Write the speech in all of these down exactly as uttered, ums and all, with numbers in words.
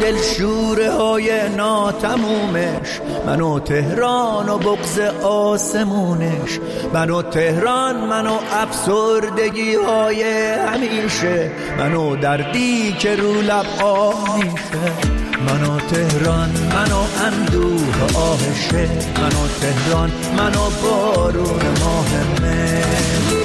دلشوره های ناتمومش، منو تهران و بغض آسمونش، منو تهران، منو افسردگی های همیشه، منو دردی که رو لب آه میشه، منو تهران، منو اندوه آهشه، منو تهران، منو بارون ماه مه.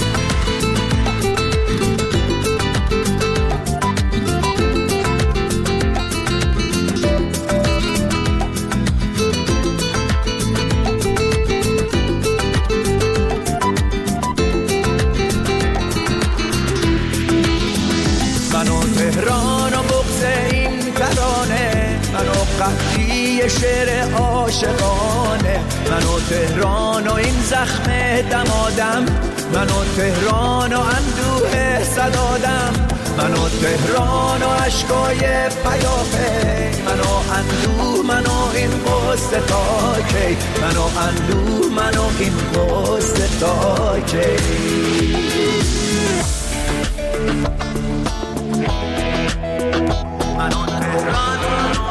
قحطی شعر عاشقانه، منو تهران و این زخم دمادم، منو تهران و اندوه صدادم، منو تهران و عشقای پیاپی، منو اندوه، منو این قصه تا کی، منو اندوه، منو این قصه تا کی. منو تهران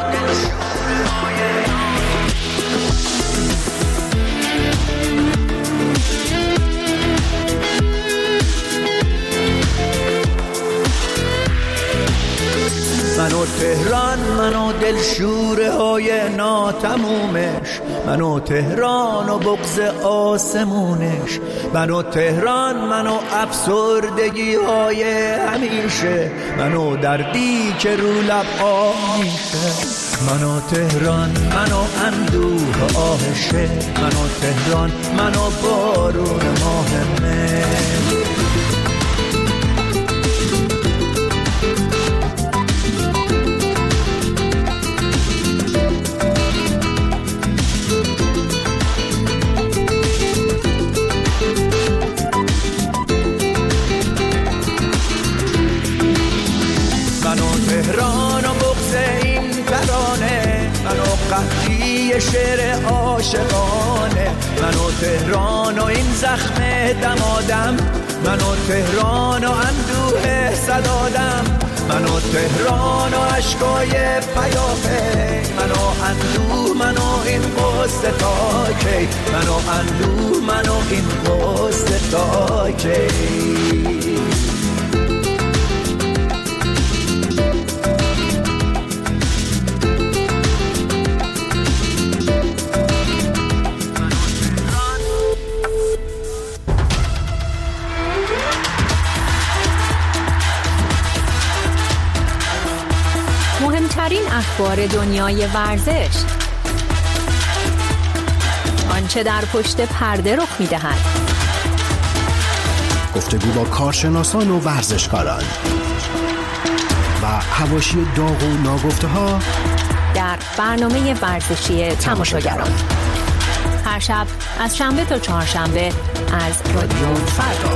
منو تهران، منو دلشوره های ناتمومش، منو تهران و بغض آسمونش، منو تهران، منو افسردگی های همیشه، منو دردی که رو لب آه میشه، منو تهران، منو اندوه آهشه، منو تهران، منو بارون ماه مه. قحطی شعر عاشقانه، منو تهران و این زخم دمادم، منو تهران و اندوه صدادم، منو تهران و عشقای پیاپی، منو اندوه، منو این قصه تا کی، منو اندوه، منو این قصه تا کی. مهمترین اخبار دنیای ورزش، آنچه در پشت پرده رخ می‌دهد، گفتگو با کارشناسان و ورزشکاران و حواشی داغ و ناگفته‌ها در برنامه ورزشی تماشاگران، هر شب از شنبه تا چهارشنبه از رادیو فردا.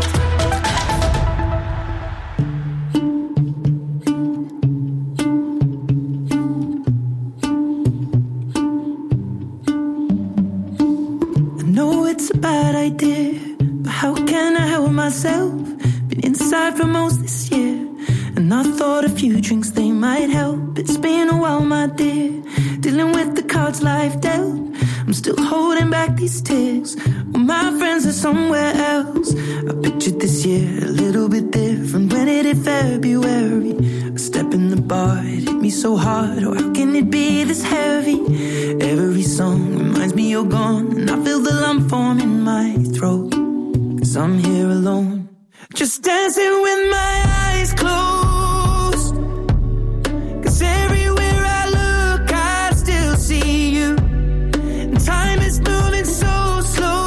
Been inside for most this year, and I thought a few drinks they might help. It's been a while, my dear, dealing with the cards life dealt. I'm still holding back these tears, well, my friends are somewhere else. I pictured this year a little bit different when it hit February. A step in the bar, it hit me so hard, oh how can it be this heavy? Every song reminds me you're gone, and I feel the lump form in my throat, 'cause I'm here alone, just dancing with my eyes closed. 'Cause everywhere I look I still see you, and time is moving so slow,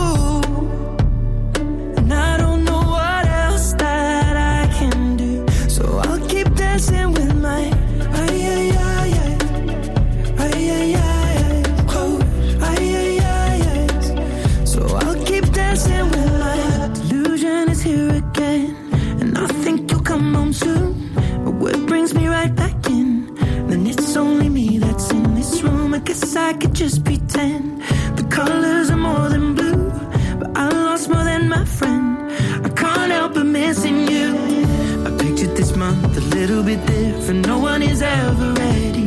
and I don't know what else that I can do, so I'll keep dancing with my ay ay ay ay ay ay close ay ay ay ay, so I'll keep dancing with my delusion is here again, and I think you'll come home soon, but what brings me right back in, then it's only me that's in this room. I guess I could just pretend the colors are more than blue, but I lost more than my friend. I can't help but missing you. I pictured this month a little bit different, no one is ever ready.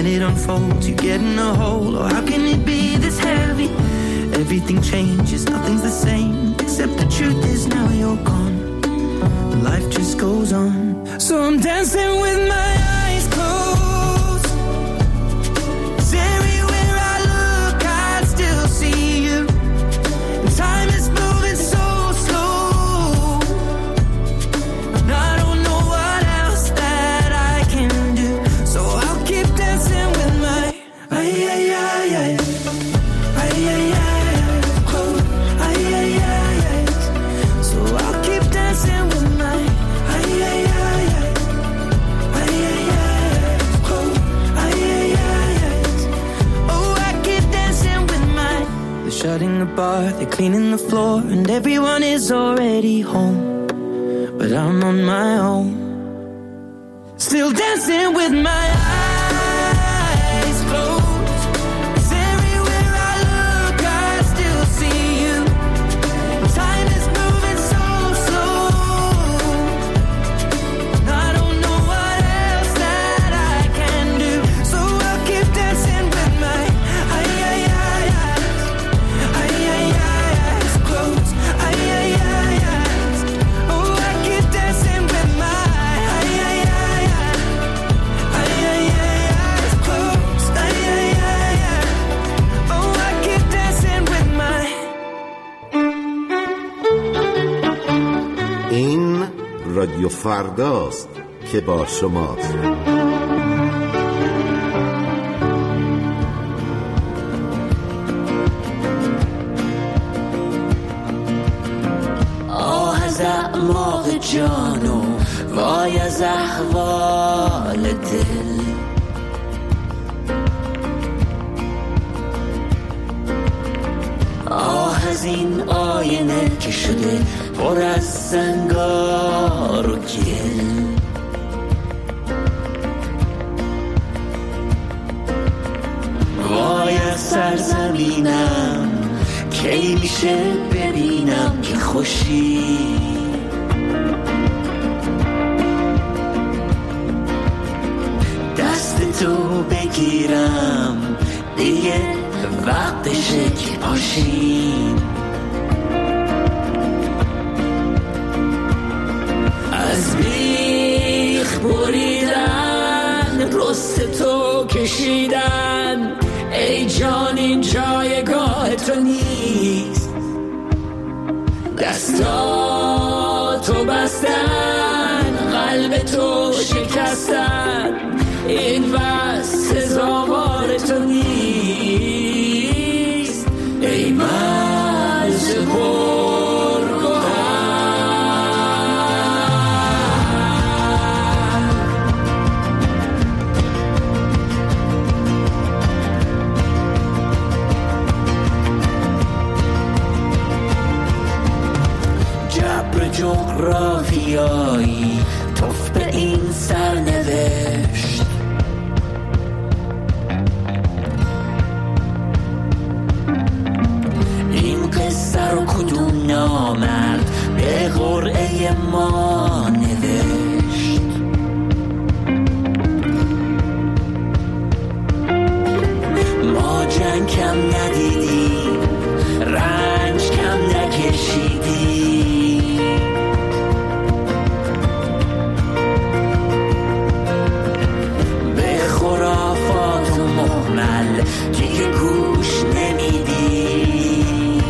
and it unfolds. You get in a hole, or how can it be this heavy? Everything changes, nothing's the same, except the truth is now you're gone. Life just goes on. So I'm dancing with my eyes closed. 'Cause everywhere I look, I still see you. And time is moving so slow, and I don't know what else that I can do. So I'll keep dancing with my ay ay ay ay ay ay ay close ay ay ay ay. So I'll keep dancing with my ay ay ay ay ay ay ay close ay ay ay ay. Oh, I keep dancing with my. They're shutting the bar, they're cleaning the floor, and everyone is already home, but I'm on my own, still dancing with my eyes closed. 'Cause everywhere I look, I still see you. Time is moving so slow, and I don't know what else that I can do. So I'll keep dancing with my ay ay ay ay ay ay ay close ay ay ay ay. Oh, I keep dancing with my ay ay ay ay ay ay ay close ay ay ay ay. Oh, I keep dancing with my. این رادیو فرداست که با شماست. آه از اعماق جان و وای از احوال دل. آه از این آینه که شده پر از زنگار و گل. وای از سرزمینم کی میشه ببینم که خوشی. دست تو بگیرم دیگه وقتشه که پاشیم. از بیخ بریدن رست تو کشیدن، ای جان این جایگاه تو نیست. دستاتو بستن قلب تو شکستن، این بس سزاوار تو نیست. ای مرز پرگوهر. جبر جغرافیایی توف به این سرنوشت. این قصه رو کدوم نامرد به قرعه ما نوشت. ما جنگ کم ندیدیم، رنج کم نکشیدیم. به خرافات و مهمل دیگه گوش نمیدیم.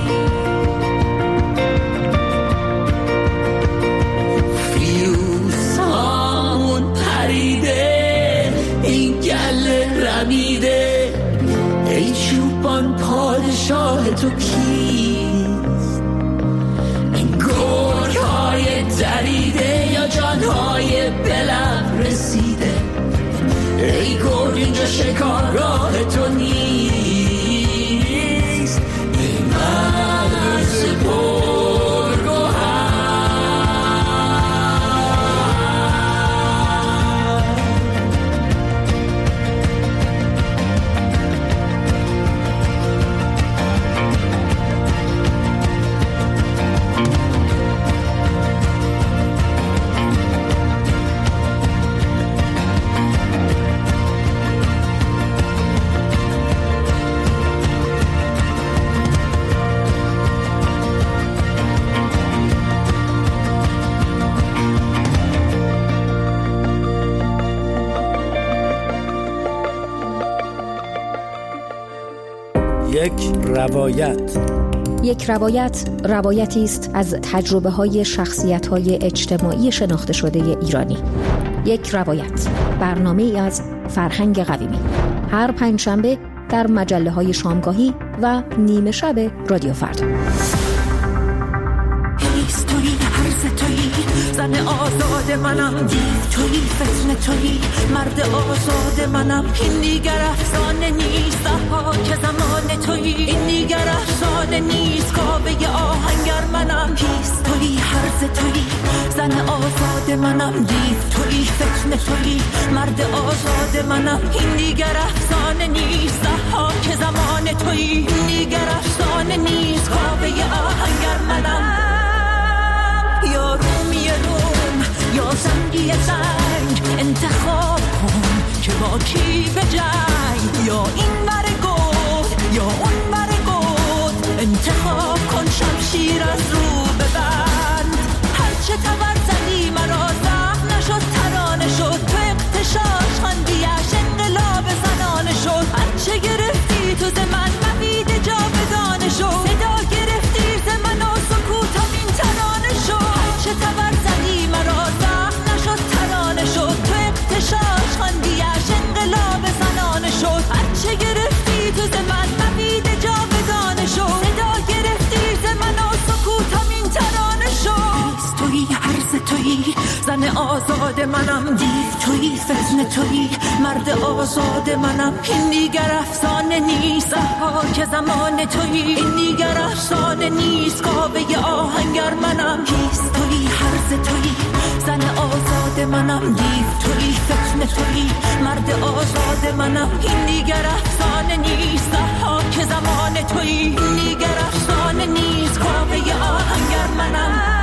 فیوز هامون پریده، این گله رمیده. ای چوبان پادشاه تو کیست؟ این گرگ های دریده یا جانهای بلب رسیده؟ ای گرگ اینجا شکارگاه تو نیست. ای مرز پرگوهر. یک روایت. یک روایت روایتی است از تجربه های شخصیت های اجتماعی شناخته شده ایرانی. یک روایت، برنامه ای از فرهنگ قویمی، هر پنجشنبه در مجله های شامگاهی و نیمه شب رادیو فردا. هیست تویی، هرز تویی، زن آزاد منم، دیو تویی، فتنه تویی، مرد آزاد منم. این دیگر افسانه نیست، ضحاک زمان تویی. این دیگر افسانه نیست، کاوه آهنگر منم. هیست تویی، هرز تویی، زن آزاد منم، دیو تویی، فتنه تویی، مرد آزاد منم. این دیگر افسانه نیست، ضحاک زمان تویی. این دیگر افسانه نیست، کاوه آهنگر منم. یا رومی روم یا زنگی زنگ، انتخاب کن که با کی به جنگ. یا این ور گود یا اون ور گود، انتخاب کن شمشیر از رو ببند. هرچه تبر زدی مرا زخم نشد، ترانه شد. تو اغتشاش خواندیش انقلاب زنانه شد. هرچه گرفتی تو ز من مبید جا بدانه شد. صدا گرفتی ز من و سکوتم این ترانه شد. هرچه تبر زدی مرا زخم نشد، ترانه شد. تو اغتشاش خواندیش انقلاب زنانه شد. هرچه گرفتی تو ز من مبید جا بدانه شد. صدا گرفتی ز من و سکوتم این ترانه شد. هیست تویی، هرز تویی، زن آزاد منم. دیو تویی، فتنه تویی، مرد آزاد منم. این دیگر افسانه نیست، ضحاک زمان تویی. این دیگر افسانه نیست، کاوه آهنگر منم. هیست تویی، هرز تویی، زن آزاد منم. دیو تویی، فتنه تویی، مرد آزاد منم. این دیگر افسانه نیست، ضحاک زمان تویی. این دیگر افسانه نیست، کاوه آهنگر منم.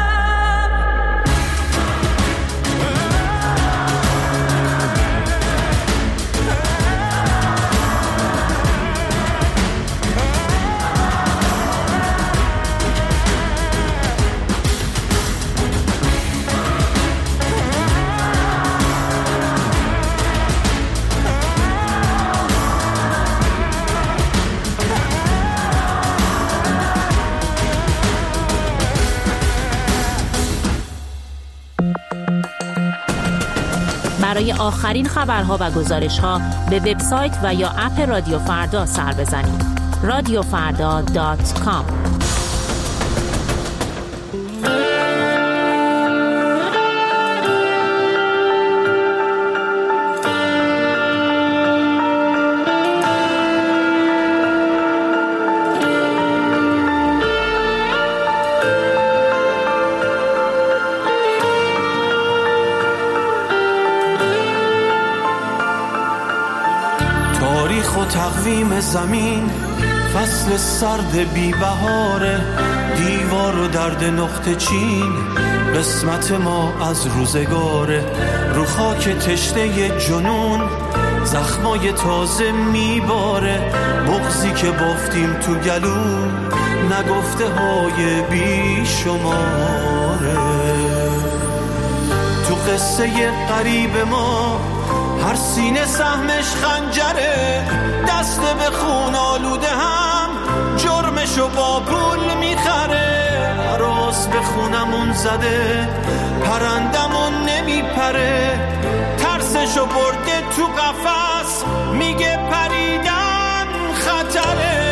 برای آخرین خبرها و گزارش‌ها به وبسایت و یا اپ رادیو فردا سر بزنید. رادیو فردا دات کام. تقویم زمین فصل سرد بی بهاره، دیوار و درد نقطه چین قسمت ما از روزگاره. رو خاک تشنه جنون زخمای تازه میباره، بغضی که بافتیم تو گلو نگفته های بی شماره. تو قصه قریب ما هر سینه سهمش خنجره، دست به خون آلوده هم جرمشو با پول میخره. راس به خونمون زده پرندمون نمیپره، ترسشو برده تو قفس میگه پریدن خطره.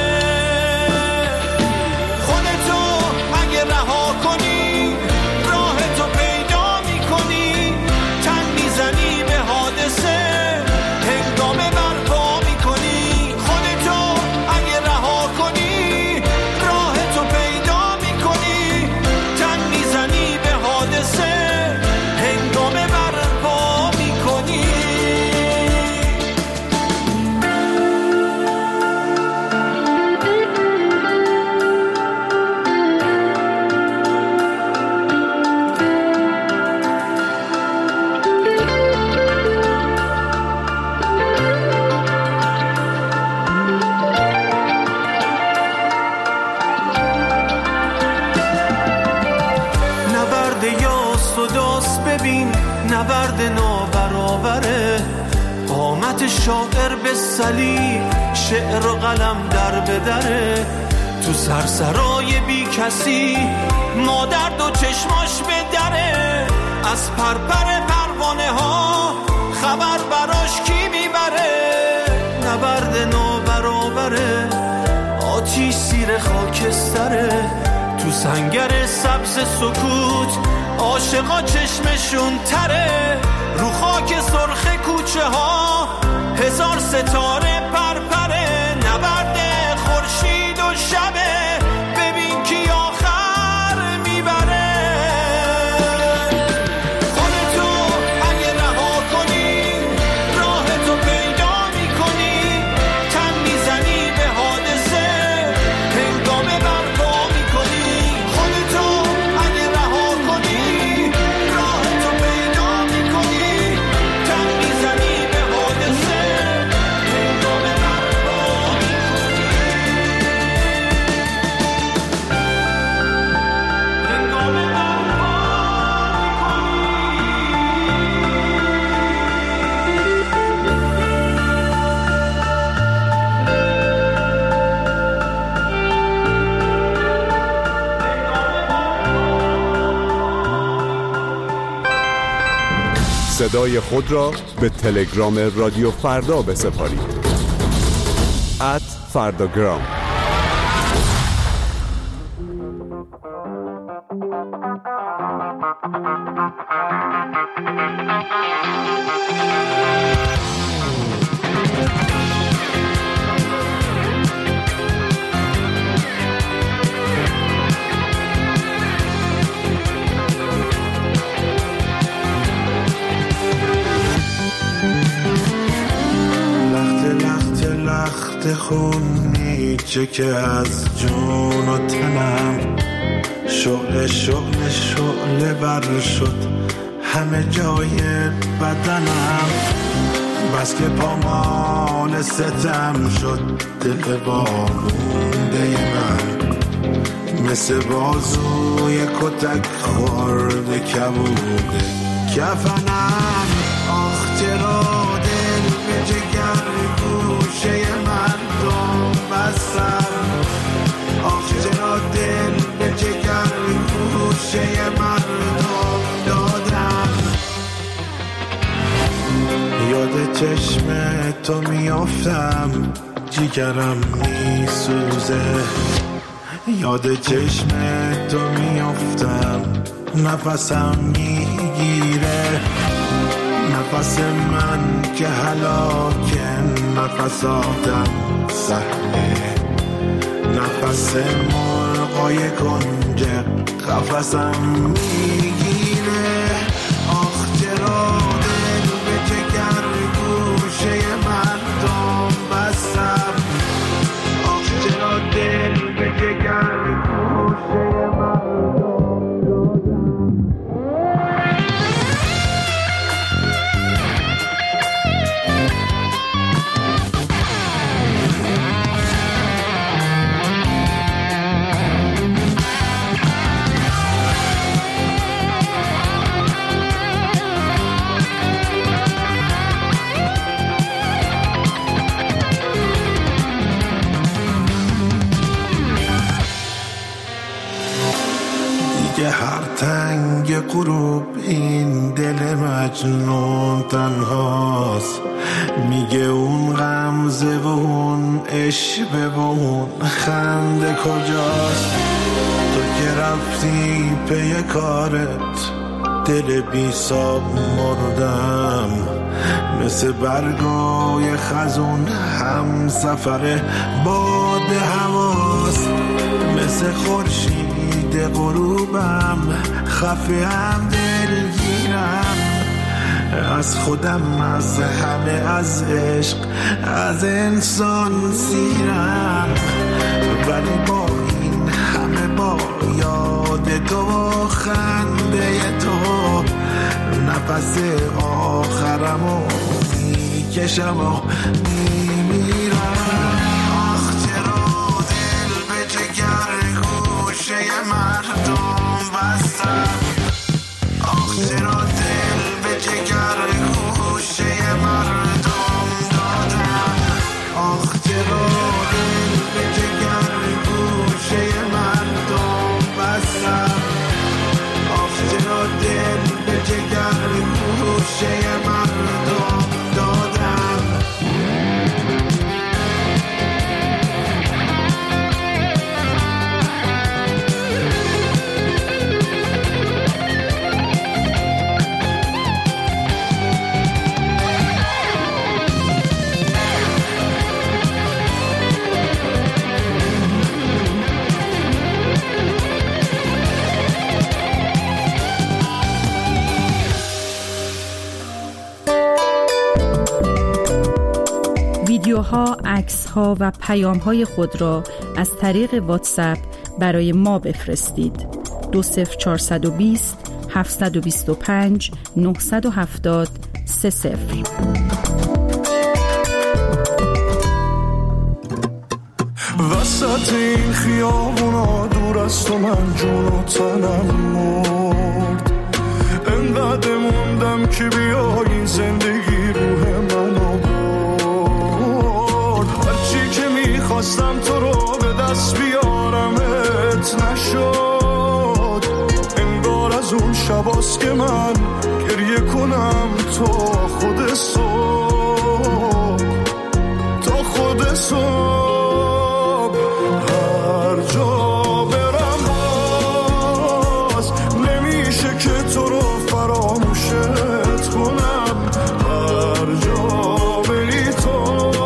خودتو اگه رها کنی راهتو پیدا میکنی، تن میزنی به حادثه هنگامه برپا میکنی. خودتو اگه رها کنی راهتو پیدا میکنی، تن میزنی به حادثه هنگامه برپا میکنی. ببین نبرد نابرابره، قامت شاعر به صلیب شعر و قلم در بدره، تو سرسرای بی کسی مادر دو چشماش به دره، از پرپر پروانه ها خبر براش کی میبره، نبرد نو برابره آتیش زیر خاکستره، تو سنگر سبز سکوت عاشقا چشمشون تره، رو خاک سرخ کوچه ها هزار ستاره پرپره، نبرد خورشید و شبه ببین کی آخر میبره. خودتو اگه رها کنی راهتو پیدا میکنی، تن میزنی به حادثه هنگامه برپا میکنی، خودتو اگه رها کنی راهتو پیدا میکنی، تن میزنی به حادثه هنگامه برپا میکنی، هنگامه برپا میکنی. صدای خود را به تلگرام رادیو فردا بسپارید. ات فرداگرام. خونیچه که از جون و تنم شعله شعله شعله بر شد همه جای بدنم، بس که پامال ستم شد دل بالونده من، مثل بازوی کتک خورده کبوده کفنم. آخ چرا دل به جگر گوشه من دم بستم، آخ چرا دل به جگر گوشه من دم دادم، یاد چشم تو میافتم جیگرم میسوزه، یاد چشم تو میافتم نفسم میگیره، نفس من که هلاکه نفس آدم سهله، نفس مرغای کنجه قفسم میگیره. آخ چرا دل به جگر گوشه من دم بستم، آخ چرا دل به جگر گوشه من هر تنگ غروب این دل مجنون تنهاست، میگه اون غمزه و اون عشق و اون خنده کجاست، تو که رفتی پی کارت دل بی ساب مردم، مثل برگای خزون هم سفر باد هواست، مثل خورشید غروبم خفه هم دلگیرم، از خودم از همه از عشق از انسان سیرم، ولی با این همه با یاد تو و خنده تو نفس آخرمو میکشم و میمیرم. آخ چرا دل به جگر گوشه مردم بستم، آخ چرا دل به جگر گوشه مردم دادم، آخ چرا عکس ها و پیام های خود را از طریق واتساپ برای ما بفرستید. دو صفر چهارصد و بیست هفتصد و بیست و پنج نهصد و هفتاد سه صفر. وسط این خیابونا دور از تو من جون و تنم مرد، انقدر موندم که بیایی زندگی روح منو برد. هرچی که میخواستم تو رو به دست بیارمت نشد، انگار از اون شباست که من گریه کنم تا خود صبح، تا خود صبح. هر جا برم باز نمیشه که تو رو فراموشت کنم، هر جا بری تو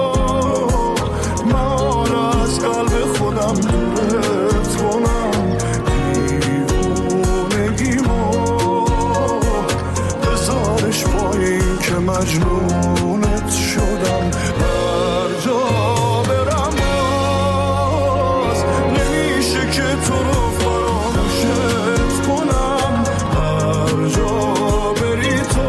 من از قلب خودم دورت کنم. دیوونگیمو بذارش پایین که مجنونت شدم. هر جا برم باز نمیشه که تو رو فراموشت کنم، هر جا بری تو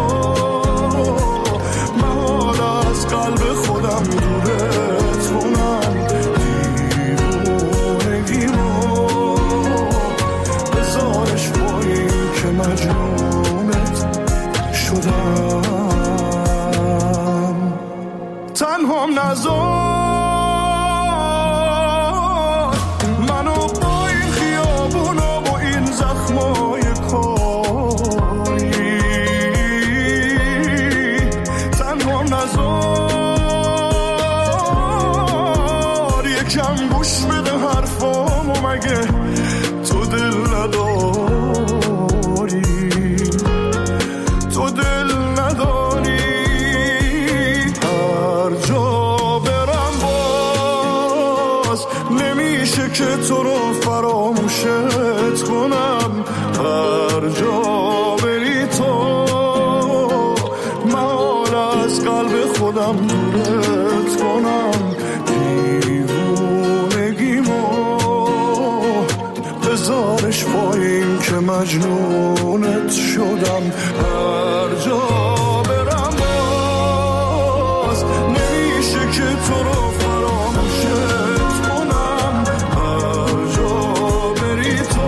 من از قلب خودم دورت کنم. دیوونگیمو بذارش پایین که مجنونت شدم. تنهام نذار منو با این خیابونا و این زخمای کاری، تنهام نذار یکم گوش بده حرفامو، مگه تو دل نداری، تو دل نداری. هر جا برم باز نمیشه که تو رو فراموشت کنم، هر جا بری تو من از قلب خودم دورت کنم. دیوونگیمو بذارش پایین که مجنونت شدم. هر جا برم باز نمیشه که تو رو فراموشت کنم، هر جا بری تو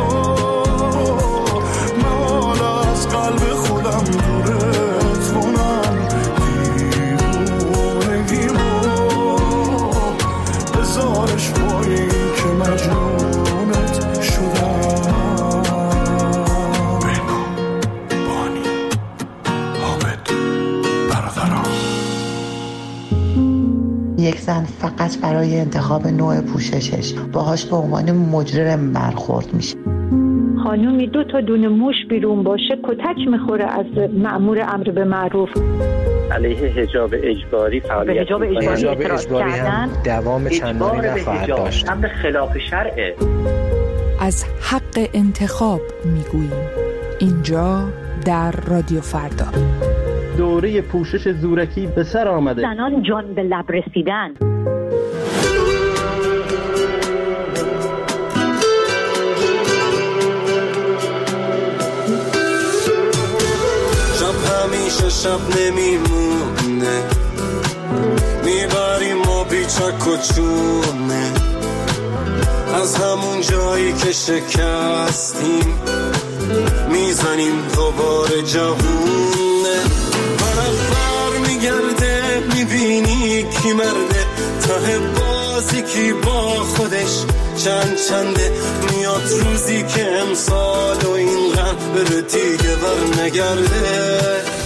من از قلب خودم دورت کنم. دیوونگیمو بذارش پایین که مجنونت شدم. بانی حامد برادران. یک زن فقط برای انتخاب نوع پوششش باهاش به عنوان مجرم برخورد میشه. خانومی دو تا دونه موش بیرون باشه کتک میخوره از مأمور امر به معروف. علیه حجاب اجباری فعالیت حجاب اجباری, حجاب اجباری هم دوام چندانی نخواهد داشت. امر خلاف شرعه. از حق انتخاب میگوییم اینجا در رادیو فردا. دوره پوشش زورکی به سر آمده. زنان جان به لب رسیدن. شب همیشه شب نمیمونه، میبریم ما بیچک و چونه، از همون جایی که شکستیم میزنیم دوباره جوونه. طرف بر میگرده میبینی کی مرده، ته بازی کی با خودش چند چنده. میاد روزی که امسال و این غم بره دیگه بر نگرده.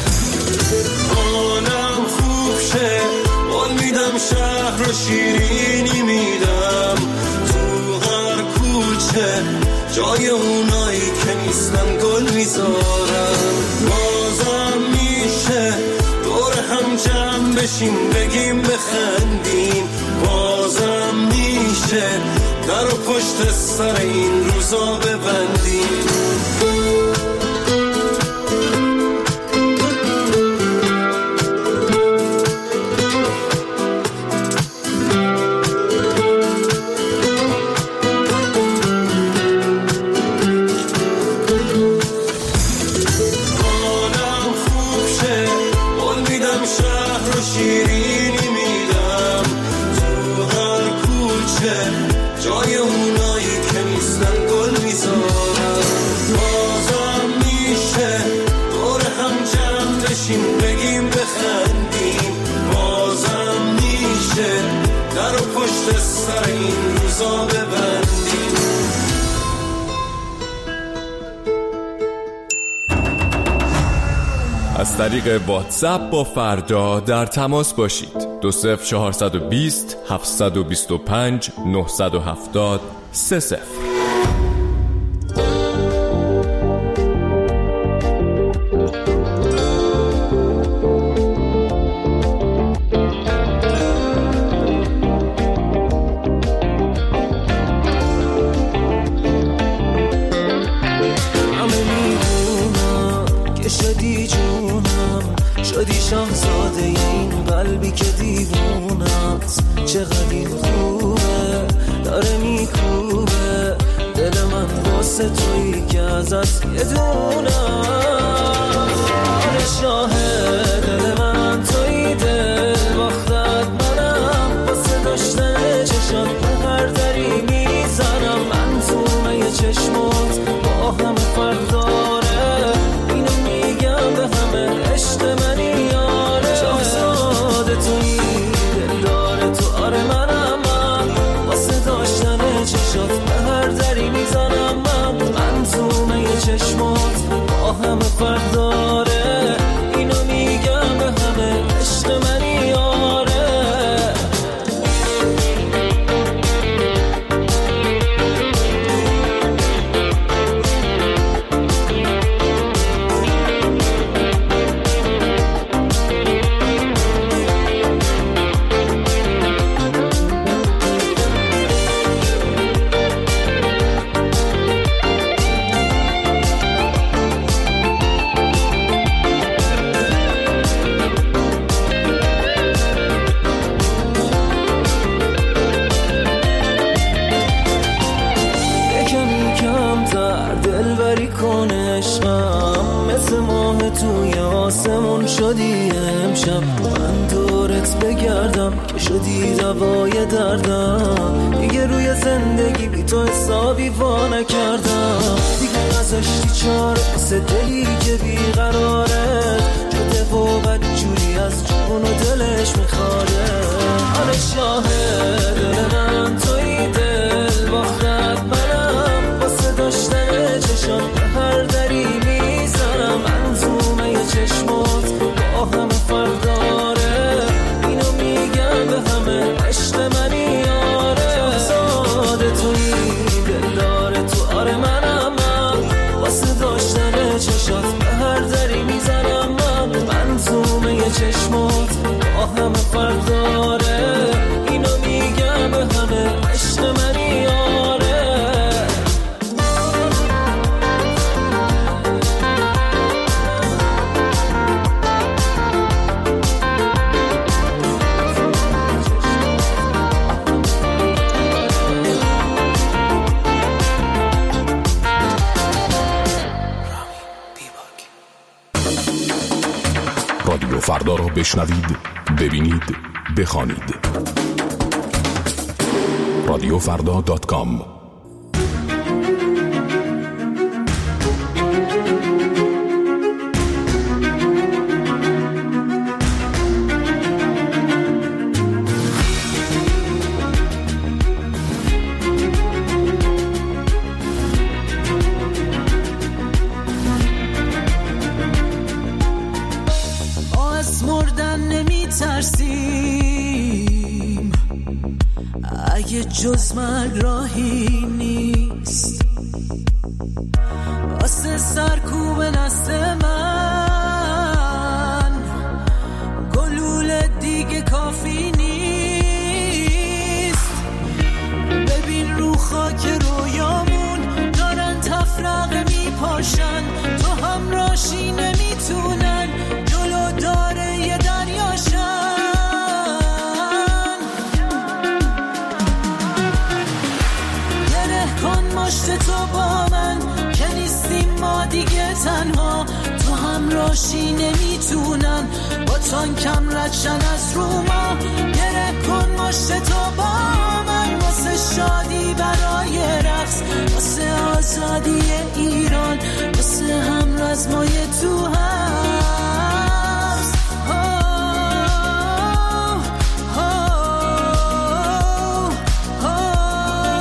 حالم خوب شه قول میدم، شهر رو شیرینی میدم، تو هر کوچه جای اونایی که نیستن گل میذارم. بازم میشه دور هم جمع بشیم بگیم بخندیم، بازم میشه در و پشت سر این روزا ببندیم. مرزا ببندیم. از طریق واتساپ با فردا در تماس باشید. دو صفر چهارصد و بیست هفتصد و بیست و پنج نهصد و هفتاد سه صفر. شدی شاهزاده این قلبی که دیوونست، چقدر این خوبه داره میکوبه دل من واسه تویی که ازت یه دونم. آره شاهد دل من تویی، دل باختت منم، واسه داشتن چشات به هر دری میزنم. من تومه یه چشمات با همه فرق داره، اینو میگم به همه عشق منی یاره. شاهزاده تویی دل داره تو، آره منم من، واسه داشتن چشات به هر دری میزنم. من من تومه یه چشمات با همه فرق داره، اینو میگم به همه عشق منی یاره. شدی امشب من دورت بگردم که شدی دوای دردم. دیگه روی زندگی بی تو حسابی وا نکردم، دیگه نذاشتی چاره واسه دلی که بیقراره شده و بدجوری از جون و دلش میخواره. آره شاهد دل من تویی، دل باختت منم، واسه داشتن چشات به هر دری میزنم. من زومه یه چشمات با همه فرق داره، اینو میگم به همه عشق منی یاره. شاهزاده تویی دل داره تو، آره منم من، واسه داشتن چشات به هر دری میزنم. من من زومه یه چشمات با همه فرق داره، اینو میگم به همه عشق منی یاره. رادیو فردا را بشنوید، ببینید، بخوانید. رادیو فردا دات کام. جز مرگ راهی نیست واسه سرکوب نست من، گلوله دیگه کافی نیست. ببین رو خاک رویامون دارن تفرقه میپاشن، تو همراشی نمیتونن جلو داره یه دریاشن. مشت تو با من که نیستیم ما دیگه تنها، تو همراشی نمیتونن با تانکم ردشن از رو ما. گره کن مشت تو با من واسه شادی برای رقص، واسه آزادی ایران، واسه هم رزمای تو هست. oh, oh, oh, oh.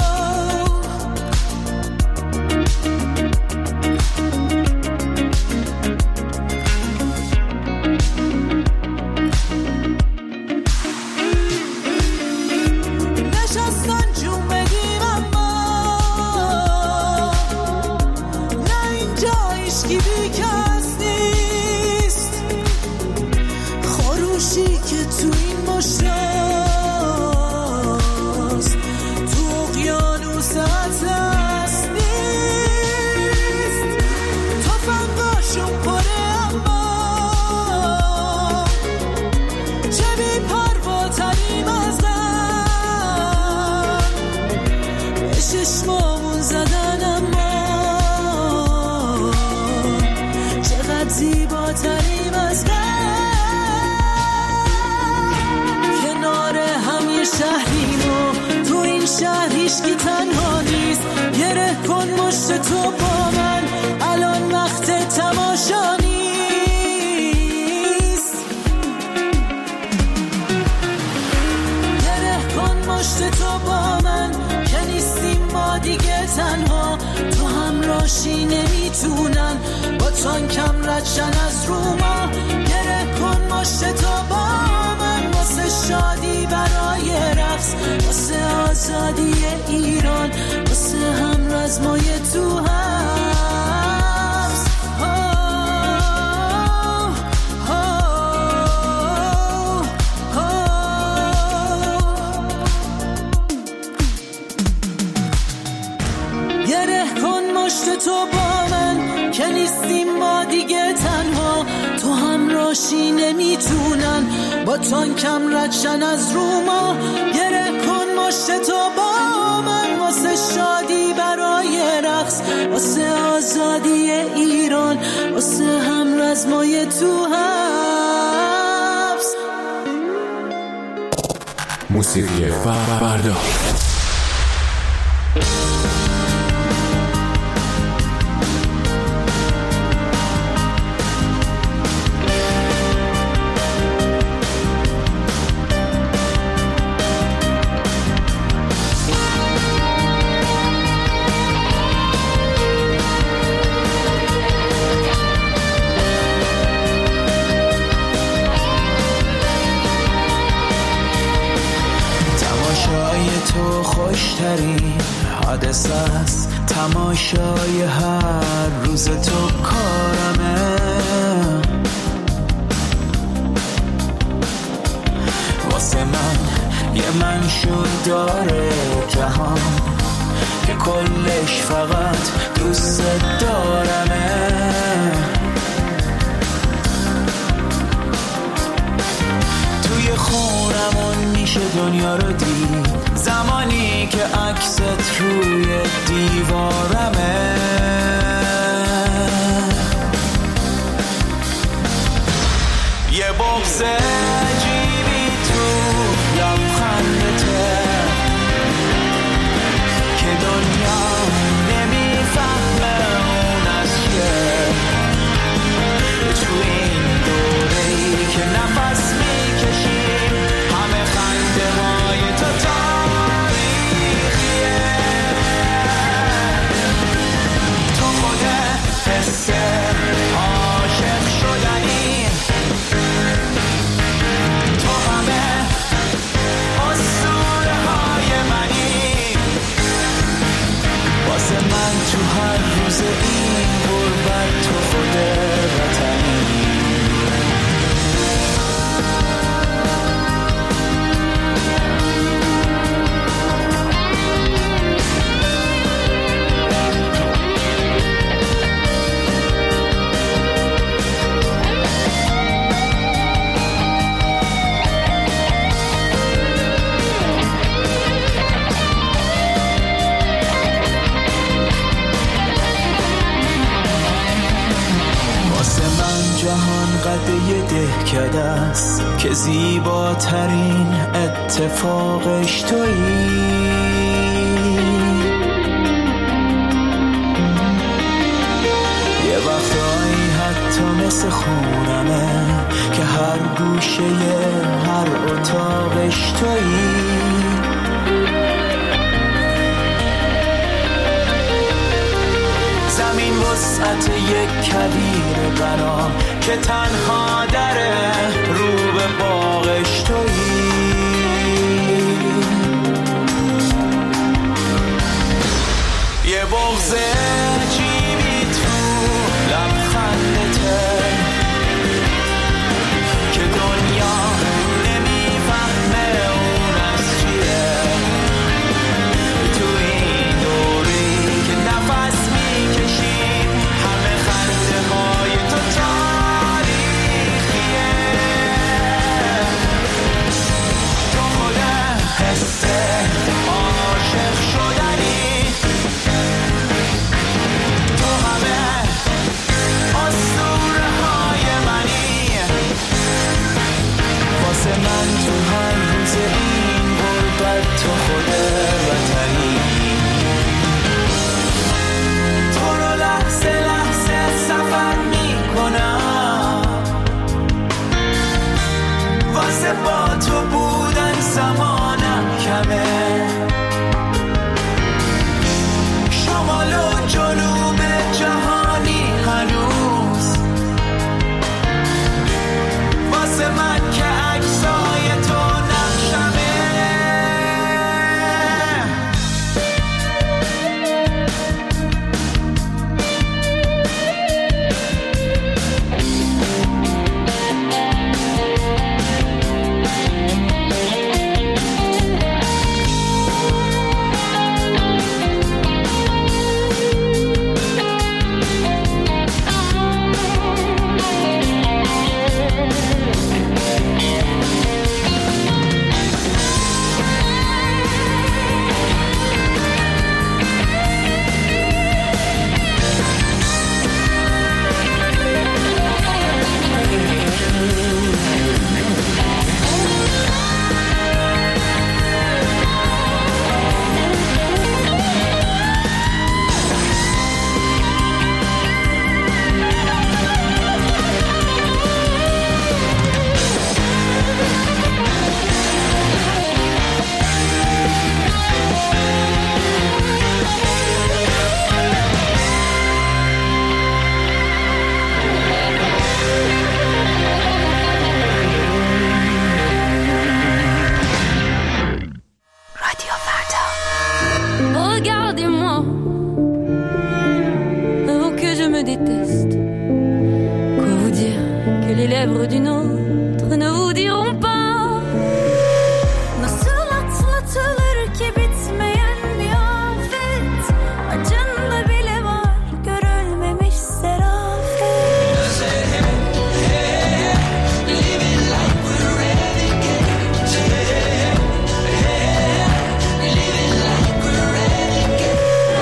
چشمامون زدن، اما چقدر زیباتریم از کنار هم یه شهریم و تو این شهر هیچکی تنها نیست. گره کن مشت تو با من، الان وقت تماشا نیست. گره کن مشت تو با من که نیستیم ما دیگه تنها. تو همراشی نمیتونن با تانکم ردشن از رو ما. گره کن مشت تو با من واسه شادی برای رقص، واسه آزادی ایران، واسه هم رزمای تو هست. گره کن مشت تو با من که نیستیم ما دیگه تنها. تو همراشی نمیتونن با تانکم ردشن از رو ما. گره کن مشت تو با من واسه شادی برای رقص، واسه آزادی ایران، واسه هم رزمای تو حبس. موسیقی فردا. تو خوشترین حادثه است، تماشای هر روز تو کارمه. واسه من یه منشور داره جهان که کلش فقط دوست دارمه. توی خونمون میشه دنیا رو دید، زمانی که عکست روی دیوارمه. یه بغض عجیبی تو لبخندته که دنیا نمیفهمه اون از چیه. تو این دوره‌ای که نفس میکشیم همه خنده های تو تاریخیه. تو خود حس عاشق شدنی، تو همه اسطوره های منی. واسه من تو هر روز این غربت تو خود وطنی. جهان قد یه دهکده است که زیباترین اتفاقش تویی. یه وقتایی حتی مثل خونمه که هر گوشه هر اتاقش تویی. زمین وسعت یک کویر بنا که تنها دره رو به باغش تویی. یه بغض عجیبی تو لبخندته که دنیا نمیفهمه اون از چیه. تو این دوری که نفس میکشیم همه خنده های تو تاریخیه. تو خود حس عاشق شدنی، l'amour d'une autre ne vous diront pas. Nasıl atlatılır ki bitmeyen bir afet, acında bile var görülmemiş serafet. Living like we're renegades. Living like we're renegades.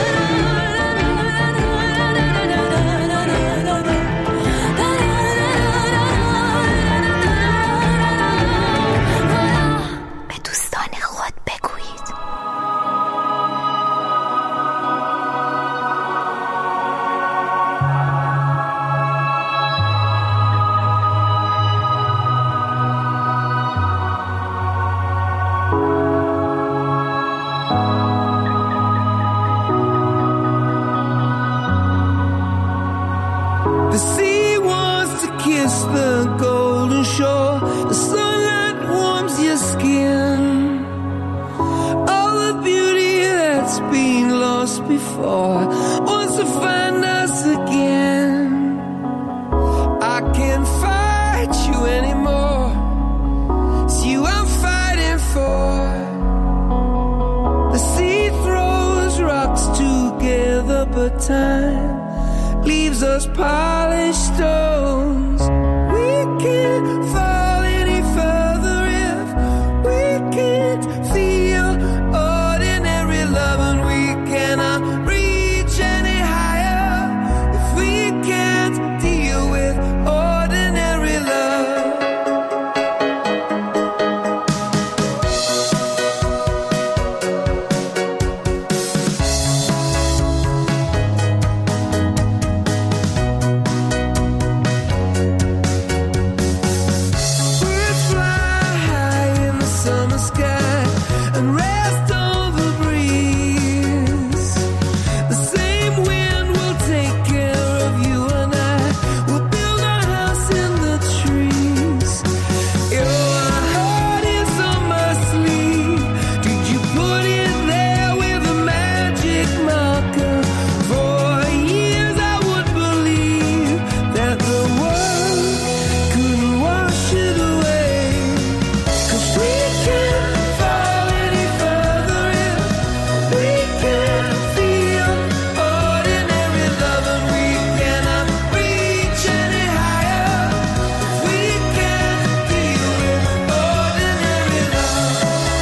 به دوستان خود بگویید. The sea wants to kiss the golden shore. The sunlight warms your skin. All the beauty that's been lost before wants to find us again. I can't fight you anymore. It's you I'm fighting for. The sea throws rocks together, but time leaves us polished stones. We can't fall any further if we can't feel ordinary love, and we cannot reach any higher if we can't deal with ordinary love. Birds fly high in the summer sky and rest on the breeze. The same wind will take care of you, and I will build a house in the trees. Your heart is on my sleeve. Did you put it there with a magic marker? For years I would believe that the world couldn't wash it away. 'Cause we can't fall any further if we can't feel ordinary love, and we cannot reach any higher if we can't deal with ordinary love.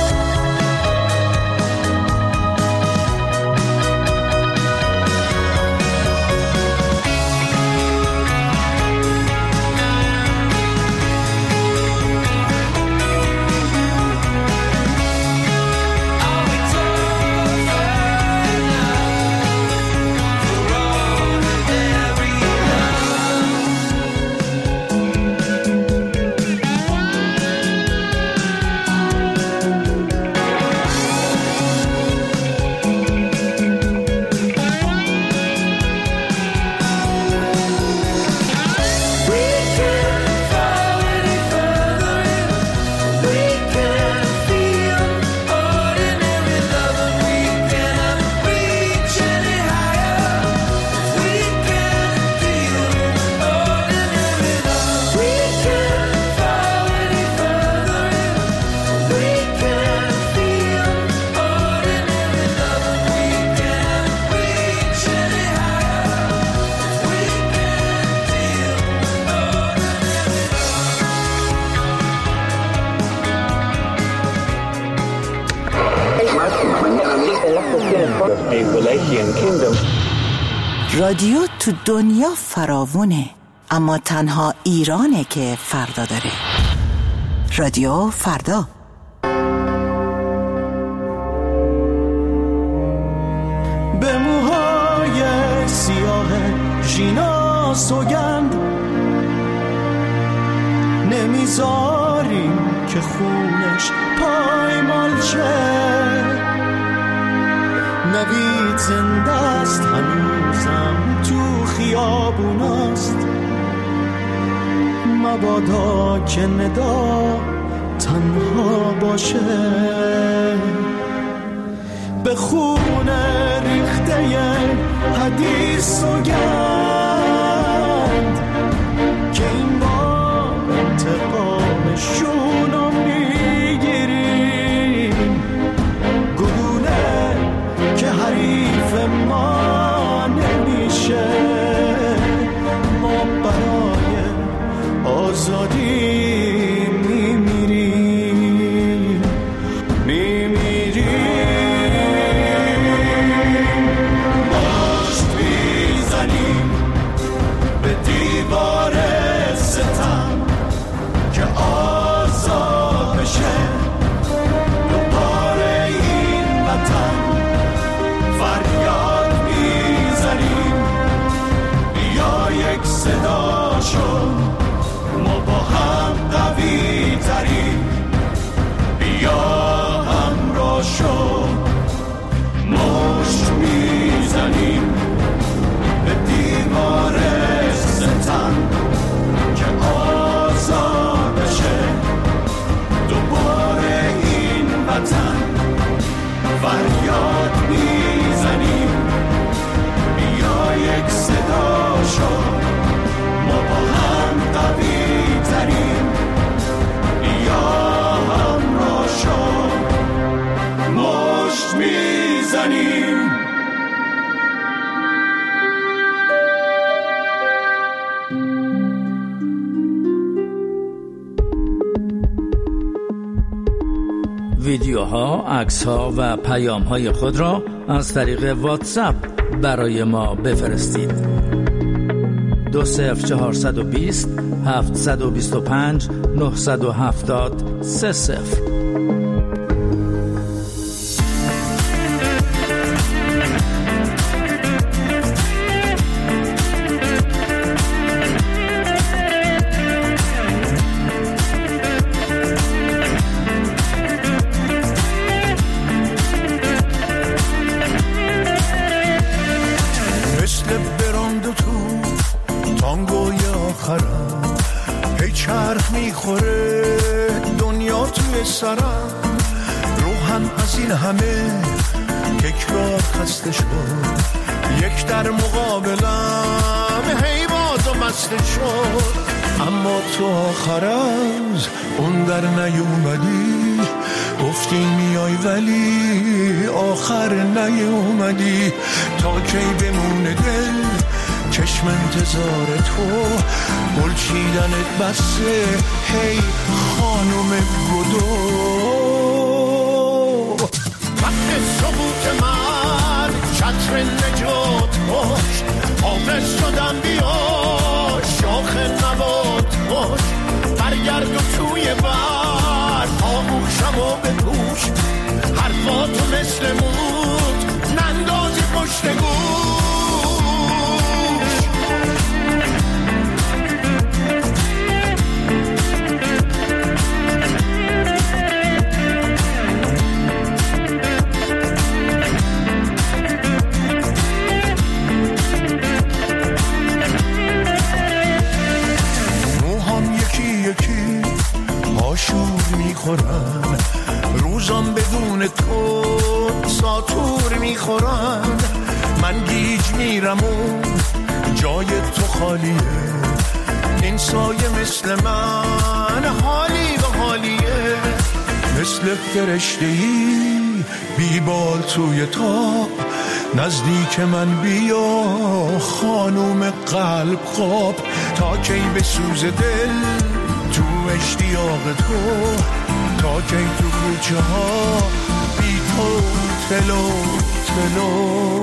We can't fall any further if we can't feel ordinary love, and we cannot reach any higher if we can't deal with ordinary love. We can't fall any further if we can't feel ordinary love, and we can't reach any higher if we can't deal with رادیو تو دنیا فراوونه، اما تنها ایرانه که فردا داره. رادیو فردا. به موهای سیاه ژینا سوگند نمیذاریم که خونش پایمال شه. نوید زنده است هنوزم تو خیابوناست، مبادا که ندا تنها باشه. به خون ریخته حدیث سوگند که این بار ما نمیشه، ما برای آزادی میمیریم میمیریم مشت میزنیم به دیوار ستم که آزاد بشه دوباره این وطن. فریاد میزنیم بیا یک صدا شو، ما با هم قوی تریم، بیا همراه شو. مشت میزنیم به دیوار ستم که آزاد بشه دوباره این وطن. فریاد میزنیم بیا یک صدا شو، ما با هم قوی تریم، بیا همراه شو. مشت میزنیم. ویدیوها، عکس‌ها و پیام‌های خود را از طریق واتساپ برای ما بفرستید. دو صفر چهارصد و بیست هفتصد و بیست و پنج نهصد و هفتاد سه صفر. میخوره دنیا توی سرم، روحم از این همه تکرار خسته شد. یک در مقابلم هی باز و مسته شد، اما تو آخر از اون در نیومدی. گفتی میای ولی آخر نیومدی. تا کی بمونه دل چشم انتظار تو، گل چیدنت بسه هی خانم گدو. وقت سقوط من چتر نجات باش، حافظ شدم بیا شاخ نبات باش. برگرد و توی بر آغوشم و بپوش، حرفاتو مثل موت نندازی پشت گوش. آشور میخورن روزام بدون تو ساتور میخورن. من گیج میرم و جای تو خالیه، این سایه مثل من حالی به حالیه. مثل فرشته‌ای بیبال توی تاب، نزدیک من بیا خانوم قلب خواب. تا کی بسوز دل تو اشتیاق تو، تا کی تو کوچه ها بی تو تلو تلو.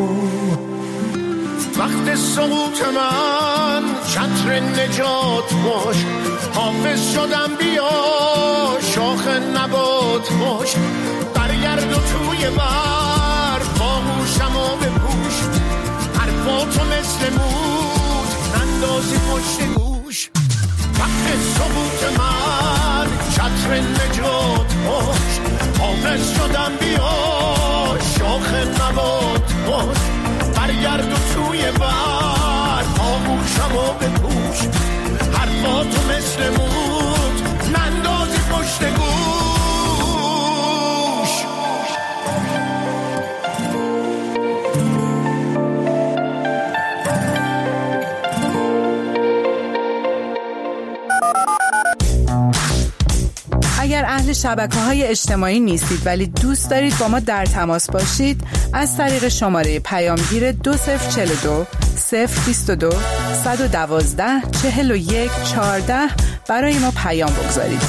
وقت سقوط من چتر نجات باش، حافظ شدم بیا شاخ نبات باش. برگرد و توی بر باهوشم و بپوش، حرفاتو مثل موت نندازی پشت گوش. وقت سقوط من چتر نجات باش، حافظ شدم بیا شاخ نبات باش. برگرد و توی بر آغوشم و بپوش، حرفاتو مثل موت نندازی پشت گوش. اگر اهل شبکه‌های اجتماعی نیستید ولی دوست دارید با ما در تماس باشید، از طریق شماره پیامگیر دو صفر چهل و دو صفر بیست و دو صد و دوازده چهل و یک چهارده برای ما پیام بگذارید.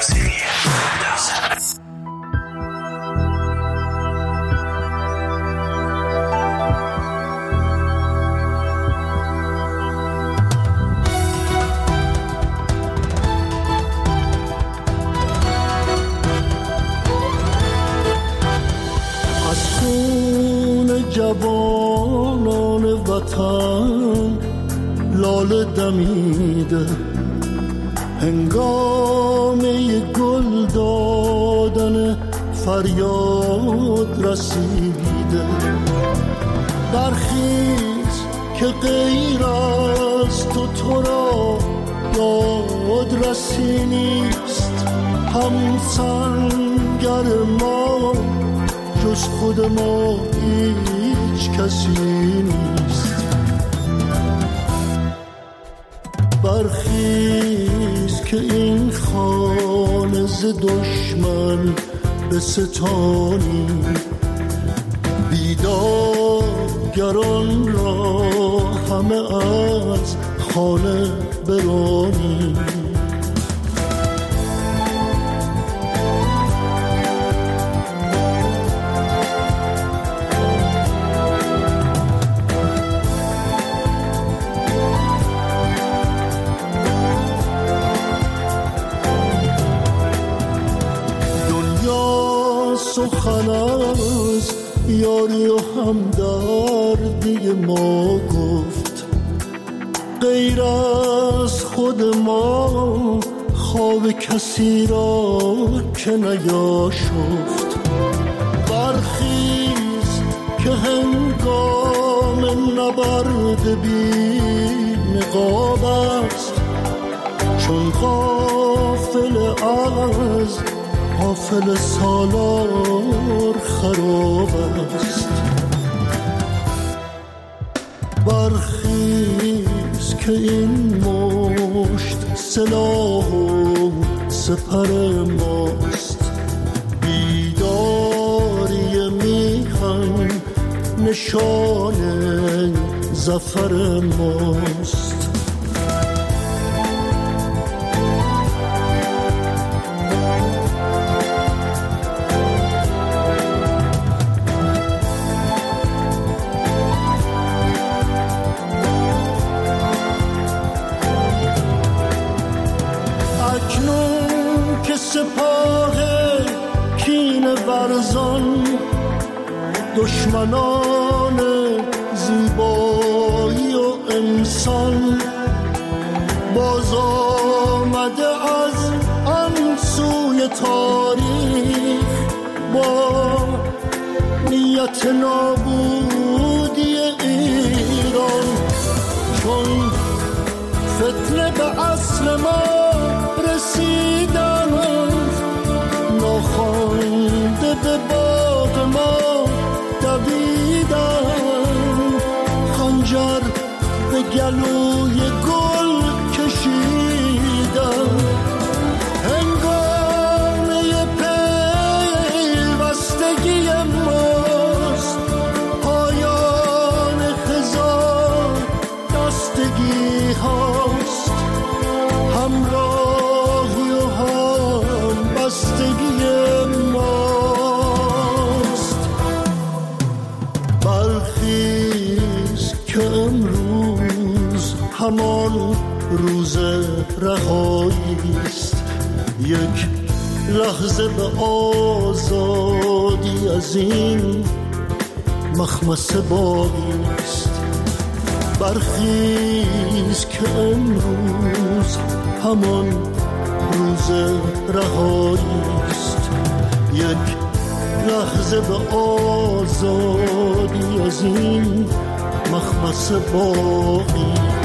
جوانان وطن لاله دمیده، هنگامه گل دادن فریاد رسیده. برخیز که غیر از تو تو را یاد رسی نیست، هم سنگر ما جز خود ما هیچ کسی نیست. برخیز که این خانه ز دشمن به ستانی، بیدارگران را همه از خانه برانی. سخن از یاری و همدردی ما گفت، غیر از خود ما خواب کسی را که نیاشفت. برخیز که هنگام نبرد بی نقاب است، چون غافل از غافل سالار خراب است. برخیز که این مشت سلاح و سپر ماست، بیداری میهن نشان ظفر ماست. سپاه کین ورزان، دشمنان زیبایی و انسان، باز آمده از آن سوی تاریخ با نیت نابودی ایران. چون فتنه به اصل ما رسیدن، ناخوانده به باغ ما دویدن، خنجر به گلوی گل کشیدن. هنگامه پیوستگی ماست، پایان هزار دستگی هاست، همراهی و هم بستگی ماست. برخیز که امروز همان روز رهایی است، یک لحظه به آزادی از این مخمصه بایی است. برخیز که امروز همان روز رهایی است، یک لحظه به آزادی از این مخمصه بایی.